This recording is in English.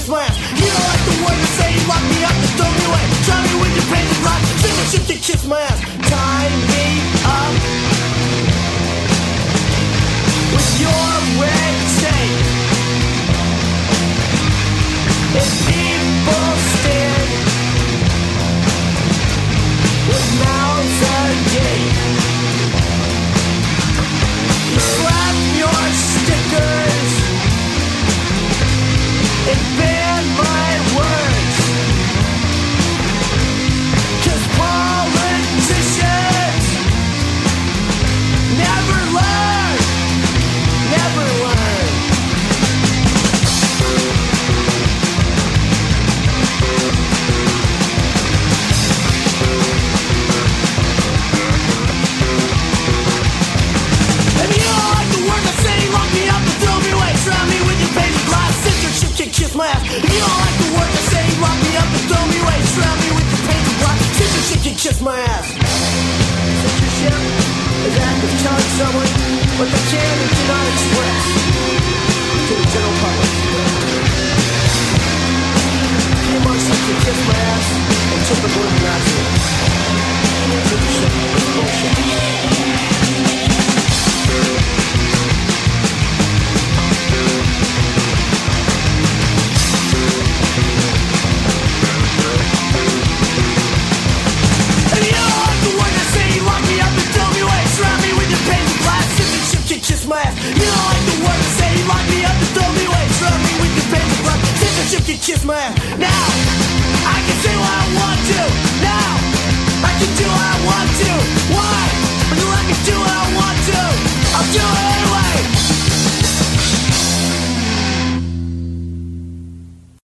kiss my ass. You don't like the word to say, you lock me up and throw me away. Try me with your painted rock, censorship can kiss my ass. Tie me up with your red tape. If people stand with mouths agape, you slap your stickers and ban my words. 'Cause politicians never learn, never learn. If you don't like the words I say, lock me up and throw me away. Surround me with your painted glass, censorship can kiss my ass. If you don't like the words I say, lock me up and throw me away. Surround me with your painted glass, censorship can kiss my ass. Censorship is the act of telling someone what they can and cannot express to the general public. Few months you can kiss my ass and took the word Nazi. Censorship is bullshit. Kiss my ass. You don't like the word I say, you lock me up and throw me away. Surround me with your painted blood, censorship can kiss my ass. Now, I can say what I want to.